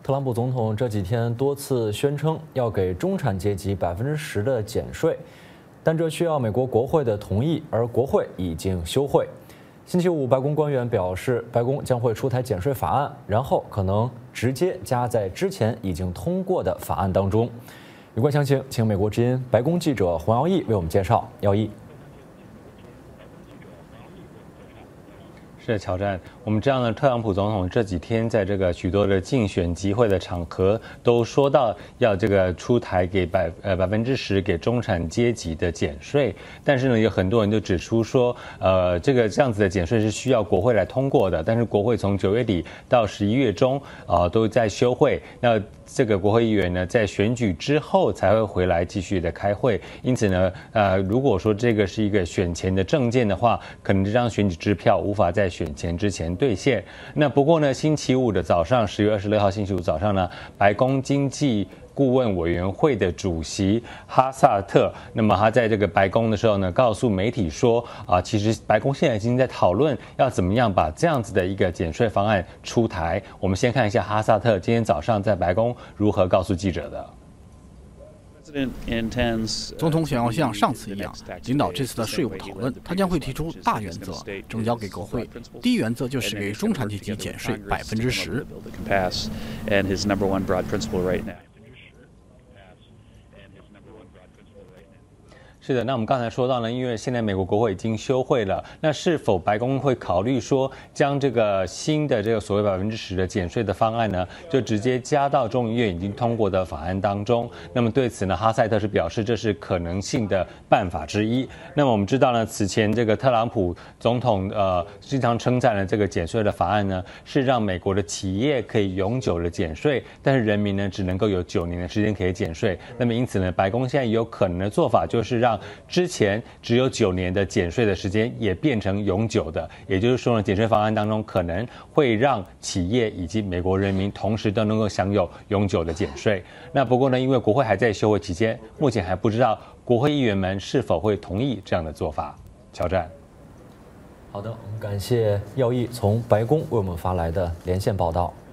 特朗普总统这几天多次宣称要给中产阶级10%的减税，但这需要美国国会的同意，而国会已经休会。星期五，白宫官员表示，白宫将会出台减税法案，然后可能直接加在之前已经通过的法案当中。有关详情，请美国之音白宫记者洪耀义为我们介绍。耀义。 是的，乔战，我们知道呢，特朗普总统这几天在这个许多的竞选集会的场合都说到要这个出台给10%给中产阶级的减税，但是呢，有很多人就指出说，这样子的减税是需要国会来通过的，但是国会从9月底到11月中都在休会，那这个国会议员呢，在选举之后才会回来继续的开会，因此呢，如果说这个是一个选前的政见的话，可能这张选举支票无法在选前之前兑现。那不过呢，星期五的早上，10月26号星期五早上呢，白宫经济顾问委员会的主席哈萨特，那么他在这个白宫的时候呢，告诉媒体说其实白宫现在已经在讨论要怎么样把这样子的一个减税方案出台。我们先看一下哈萨特今天早上在白宫如何告诉记者的。 总统想要像上次一样领导这次的税务讨论，他将会提出大原则呈交给国会。第一原则就是给中产阶级减税10%。 是的，那我们刚才说到呢，因为现在美国国会已经休会了，那是否白宫会考虑说将这个新的这个所谓10%的减税的方案呢，就直接加到众议院已经通过的法案当中？那么对此呢，哈塞特是表示这是可能性的办法之一。那么我们知道呢，此前这个特朗普总统经常称赞了这个减税的法案呢，是让美国的企业可以永久的减税，但是人民呢只能够有9年的时间可以减税。那么因此呢，白宫现在有可能的做法就是让之前只有9年的减税的时间也变成永久的，也就是说呢，减税方案当中可能会让企业以及美国人民同时都能够享有永久的减税。那不过呢，因为国会还在休会期间，目前还不知道国会议员们是否会同意这样的做法。乔战。 好的，我们感谢耀义从白宫为我们发来的连线报道。